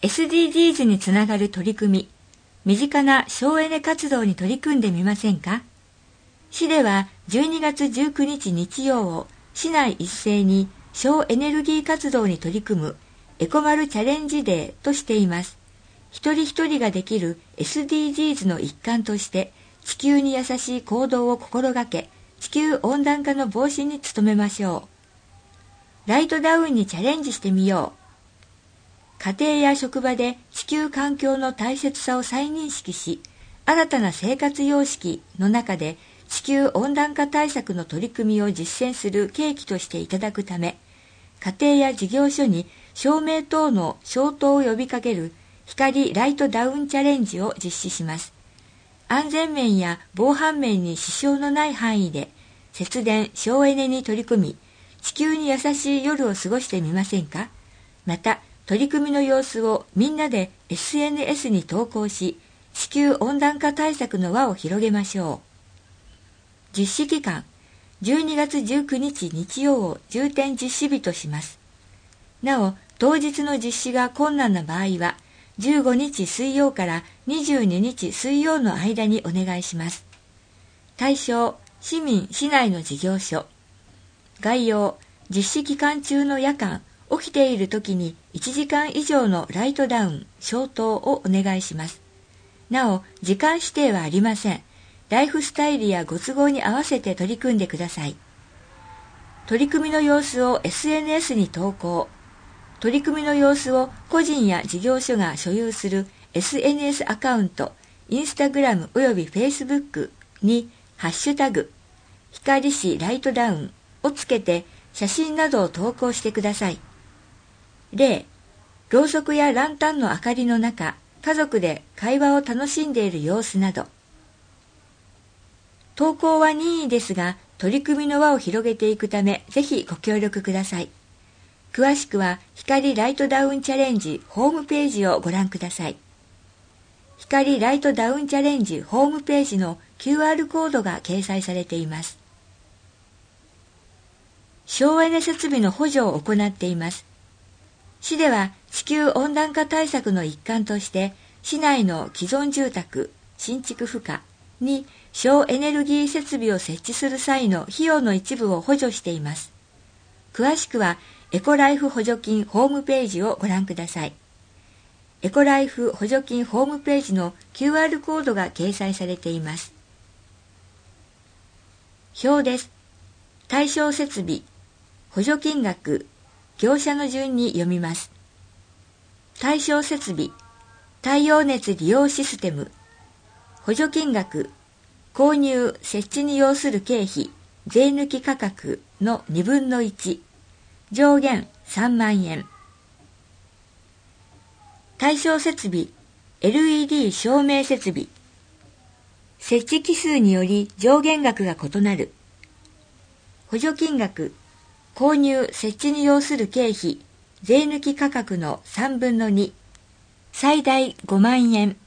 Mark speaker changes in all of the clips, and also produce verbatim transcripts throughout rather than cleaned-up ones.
Speaker 1: エスディージーズ につながる取り組み、身近な省エネ活動に取り組んでみませんか？市ではじゅうにがつじゅうくにち日曜を市内一斉に省エネルギー活動に取り組むエコマルチャレンジデーとしています。一人一人ができる エスディージーズ の一環として地球に優しい行動を心がけ、地球温暖化の防止に努めましょう。ライトダウンにチャレンジしてみよう。家庭や職場で地球環境の大切さを再認識し、新たな生活様式の中で地球温暖化対策の取り組みを実践する契機としていただくため、家庭や事業所に照明等の消灯を呼びかける光ライトダウンチャレンジを実施します。安全面や防犯面に支障のない範囲で節電・省エネに取り組み、地球に優しい夜を過ごしてみませんか？また、取り組みの様子をみんなで エスエヌエス に投稿し、地球温暖化対策の輪を広げましょう。実施期間、じゅうにがつじゅうくにち日曜を重点実施日とします。なお、当日の実施が困難な場合は、じゅうごにち水曜からにじゅうににち水曜の間にお願いします。対象、市民・市内の事業所。概要、実施期間中の夜間、起きている時にいちじかん以上のライトダウン、消灯をお願いします。なお、時間指定はありません。ライフスタイルやご都合に合わせて取り組んでください。取り組みの様子を エスエヌエス に投稿。取り組みの様子を個人や事業所が所有する エスエヌエス アカウント、インスタグラムおよびフェイスブックにハッシュタグ、光市ライトダウンをつけて写真などを投稿してください。例、ろうそくやランタンの明かりの中、家族で会話を楽しんでいる様子など。投稿は任意ですが、取り組みの輪を広げていくため、ぜひご協力ください。詳しくは、光ライトダウンチャレンジホームページをご覧ください。光ライトダウンチャレンジホームページの キューアール コードが掲載されています。省エネ設備の補助を行っています。市では地球温暖化対策の一環として、市内の既存住宅、新築負荷に省エネルギー設備を設置する際の費用の一部を補助しています。詳しくは、エコライフ補助金ホームページをご覧ください。エコライフ補助金ホームページの キューアール コードが掲載されています。表です。対象設備、補助金額、業者の順に読みます。対象設備、太陽熱利用システム、補助金額、購入・設置に要する経費、税抜き価格のにぶんのいち、上限さんまんえん。対象設備、エルイーディー 照明設備。設置機数により上限額が異なる。補助金額、購入・設置に要する経費、税抜き価格のさんぶんのに、最大ごまんえん。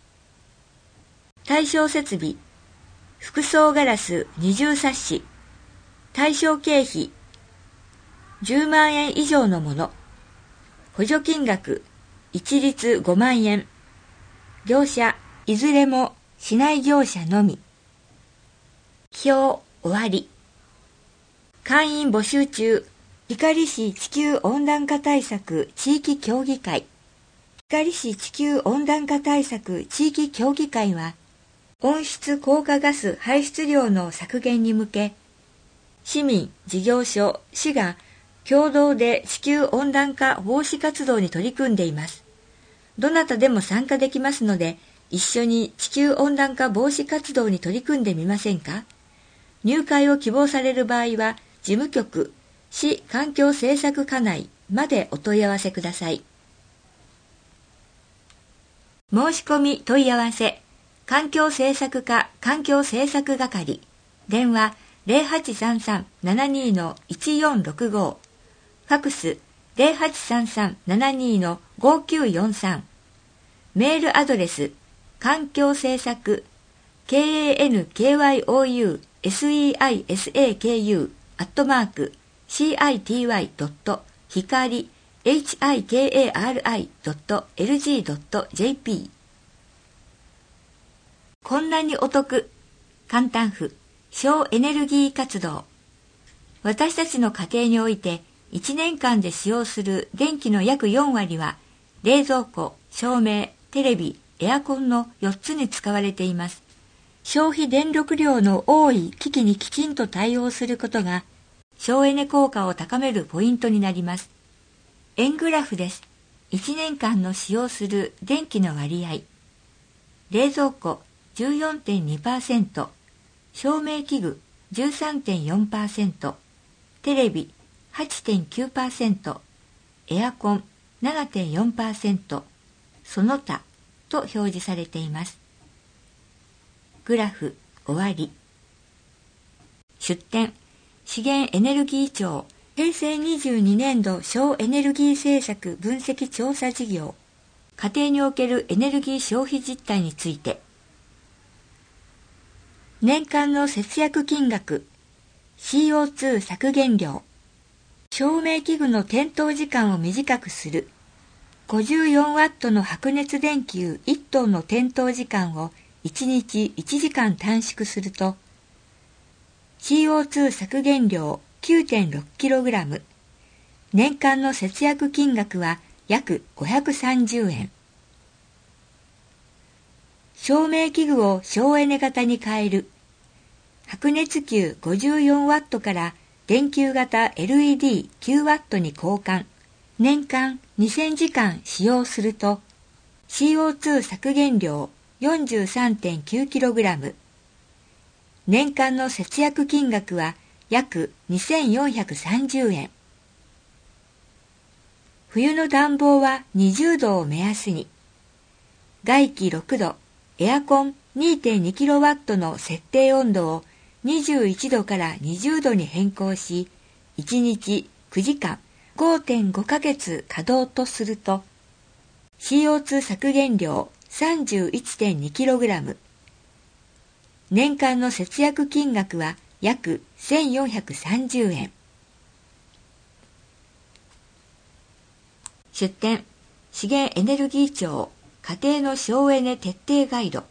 Speaker 1: 対象設備、複層ガラス二重サッシ。対象経費、じゅうまんえん以上のもの。補助金額、一律ごまんえん。業者、いずれも市内業者のみ。表、終わり。会員募集中。光市地球温暖化対策地域協議会。光市地球温暖化対策地域協議会は、温室効果ガス排出量の削減に向け、市民、事業所、市が共同で地球温暖化防止活動に取り組んでいます。どなたでも参加できますので、一緒に地球温暖化防止活動に取り組んでみませんか？入会を希望される場合は、事務局、市環境政策課内までお問い合わせください。申し込み問い合わせ、環境政策課環境政策係、電話 ゼロはちさんさん ななに の いちよんろくご、ファクス ゼロはちさんさん ななに の ごきゅうよんさん、メールアドレス、環境政策 カンキョウセイサク アットマーク シーアイティーワイ ドット 光エイチアイケーエーアールアイドットエルジードットジェーピー。 こんなにお得、簡単譜、省エネルギー活動。私たちの家庭においていちねんかんで使用する電気の約よんわりは冷蔵庫、照明、テレビ、エアコンのよっつに使われています。消費電力量の多い機器にきちんと対応することが省エネ効果を高めるポイントになります。円グラフです。いちねんかんの使用する電気の割合。冷蔵庫 じゅうよんてんにパーセント、照明器具 じゅうさんてんよんパーセント、テレビ はちてんきゅうパーセント、エアコン ななてんよんパーセント、その他と表示されています。グラフ終わり。出典、資源エネルギー庁へいせいにじゅうにねんど省エネルギー政策分析調査事業、家庭におけるエネルギー消費実態について。年間の節約金額、シーオーツー 削減量、照明器具の点灯時間を短くする、ごじゅうよんワットの白熱電球いっトンの点灯時間をいちにちいちじかん短縮すると、シーオーツー 削減量 きゅうてんろくキログラム、年間の節約金額は約ごひゃくさんじゅうえん。照明器具を省エネ型に変える。白熱球 ごじゅうよんワット から電球型 エルイーディーきゅうワット に交換。年間にせんじかん使用すると シーオーツー 削減量 よんじゅうさんてんきゅうキログラム。年間の節約金額は約にせんよんひゃくさんじゅうえん。冬の暖房はにじゅうどを目安に。外気ろくど、エアコン にてんにキロワット の設定温度をにじゅういちどからにじゅうどに変更し、いちにちくじかん ごてんごかげつ稼働とすると、シーオーツー 削減量 さんじゅういちてんにキログラム。年間の節約金額は約せんよんひゃくさんじゅうえん。出典、資源エネルギー庁家庭の省エネ徹底ガイド。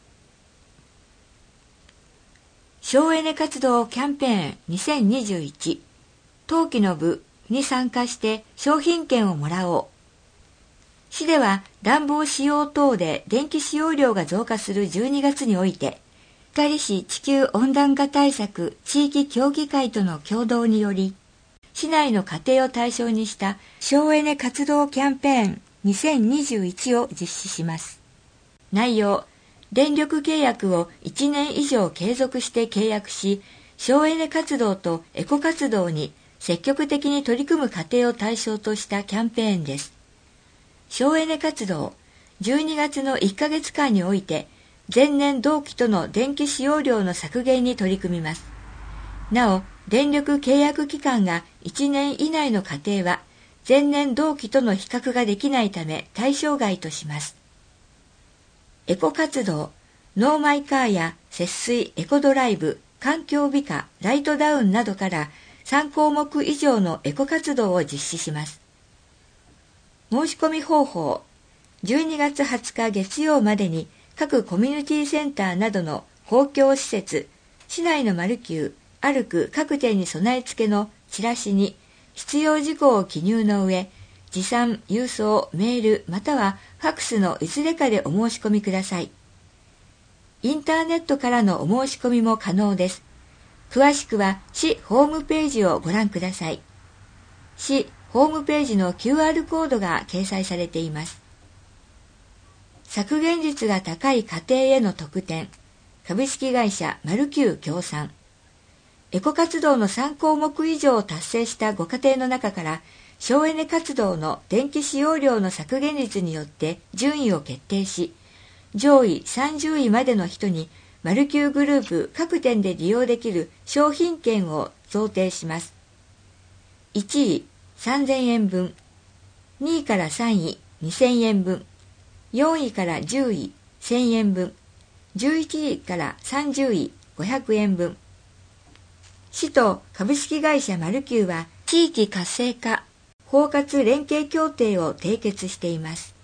Speaker 1: 省エネ活動キャンペーンにせんにじゅういち、冬季の部に参加して商品券をもらおう。市では暖房使用等で電気使用量が増加するじゅうにがつにおいて、光市地球温暖化対策地域協議会との共同により、市内の家庭を対象にした省エネ活動キャンペーンにせんにじゅういちを実施します。内容、電力契約をいちねん以上継続して契約し、省エネ活動とエコ活動に積極的に取り組む家庭を対象としたキャンペーンです。省エネ活動、じゅうにがつのいっかげつかんにおいて、前年同期との電気使用量の削減に取り組みます。なお、電力契約期間がいちねん以内の家庭は、前年同期との比較ができないため対象外とします。エコ活動、ノーマイカーや節水、エコドライブ、環境美化、ライトダウンなどからさんこうもく以上のエコ活動を実施します。申し込み方法、じゅうにがつはつか月曜までに各コミュニティセンターなどの公共施設、市内のマルキュー、歩く各店に備え付けのチラシに必要事項を記入の上、持参、郵送、メールまたはファクスのいずれかでお申し込みください。インターネットからのお申し込みも可能です。詳しくは市ホームページをご覧ください。市ホームページの キューアール コードが掲載されています。削減率が高い家庭への特典、株式会社マルキュー協賛。エコ活動のさんこうもく以上を達成したご家庭の中から、省エネ活動の電気使用量の削減率によって順位を決定し、上位さんじゅういまでの人にマルキューグループ各店で利用できる商品券を贈呈します。いちいさんぜんえんぶん、にいからさんいにせんえんぶん、よんいからじゅういせんえんぶん、じゅういちいからさんじゅういごひゃくえんぶん。市と株式会社マルキューは地域活性化、 包括連携協定を締結しています。